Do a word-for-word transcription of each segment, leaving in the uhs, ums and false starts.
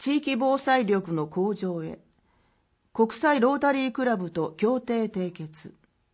地域防災力の向上へ、国際ロータリークラブと協定締結。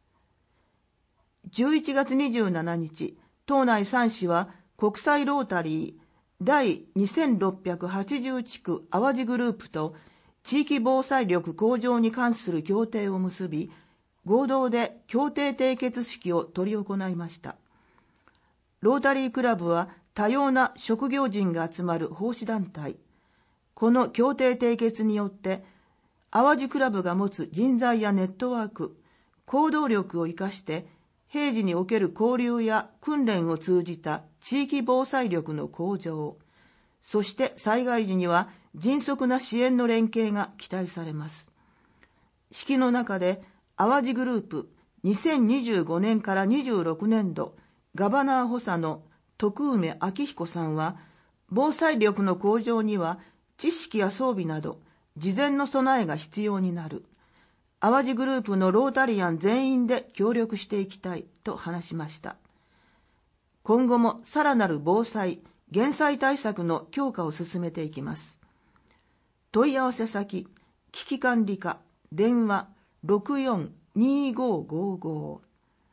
じゅういちがつにじゅうしちにち、島内さん市は国際ロータリー第にせんろっぴゃくはちじゅう地区淡路グループと地域防災力向上に関する協定を結び、合同で協定締結式を執り行いました。ロータリークラブは多様な職業人が集まる奉仕団体。この協定締結によって、淡路クラブが持つ人材やネットワーク、行動力を生かして、平時における交流や訓練を通じた地域防災力の向上、そして災害時には迅速な支援の連携が期待されます。式の中で、淡路グループにせんにじゅうごねんからにじゅうろくねんどガバナー補佐の徳梅明彦さんは、防災力の向上には知識や装備など事前の備えが必要になる。淡路グループのロータリアン全員で協力していきたいと話しました。今後もさらなる防災・減災対策の強化を進めていきます。問い合わせ先、危機管理課、電話ろくよんにごごご。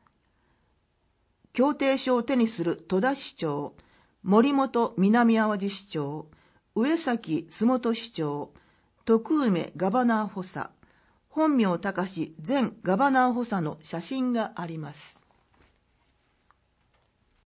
協定書を手にする戸田市長、森本南淡路市長、上崎洲本市長、徳梅ガバナー補佐、本名高志前ガバナー補佐の写真があります。